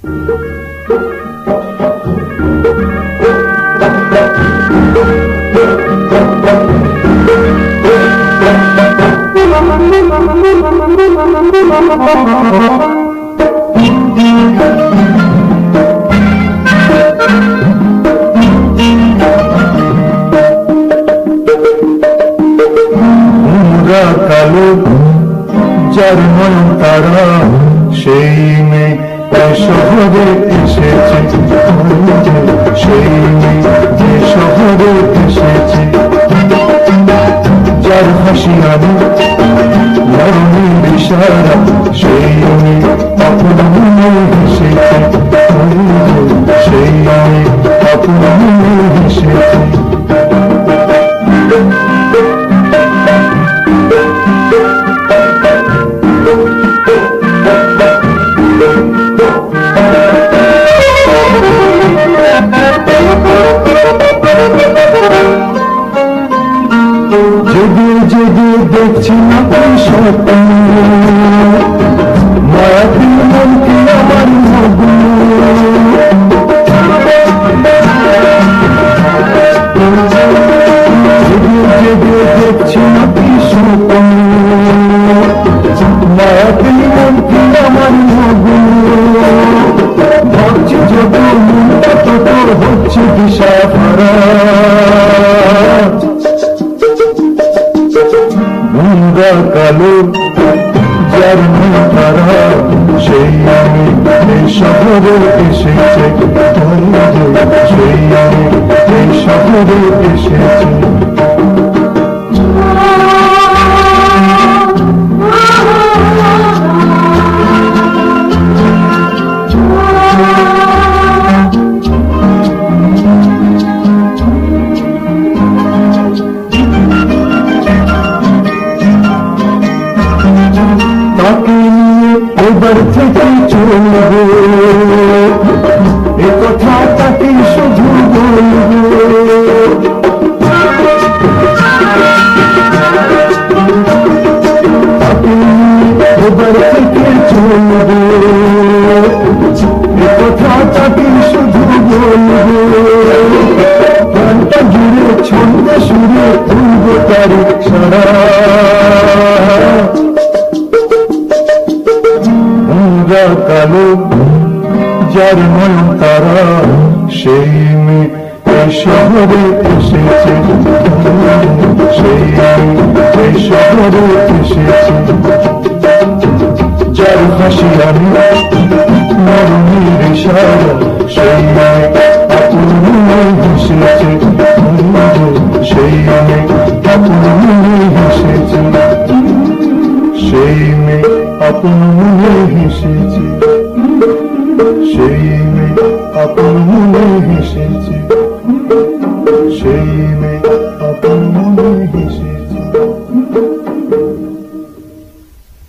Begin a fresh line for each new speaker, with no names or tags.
কালো যার নয়ন তারা সেই মেয়ে শহরে এসেছে, সেই মেয়ে শহরে এসেছে। যার হাসি আলো মরণের ইশারা, সেই মেয়ে আপন মনে হেসেছে, সেই মেয়ে আপন মনে হেসেছে। দেখছি না তুই স্বপ্ন, মায়াবী মনকে আমার মগ্ন। দেখছি না তুই স্বপ্ন, মায়াবী মনকে আমার মগ্ন। ভাবছি যত মনটা তত হচ্ছে দিশাহারা। কালো যার তারা সেই এই শহরে এসেছে, সেই এই শহরে এসেছে। এবার থেকে চলবো এ কথা তাকে শুধু বলবো। এবার থেকে চলবো এ কথা তাকে শুধু বলবো। গানটা জুড়ে ছন্দে সুরে তুলবো তার সারা। কালো যার নয়ন তারা সেই মেয়ে শহরে এসেছে, সেই এই শহরে এসেছে। যার হাসি আমি মরণের ইশারা, সেই মেয়ে আপন মনে হেসেছে, সেই মেয়ে আপন মনে হেসেছে, সেই মেয়ে আপন মনে হেসেছে, সেই মেয়ে আপন মনে হেসেছে, সেই মেয়ে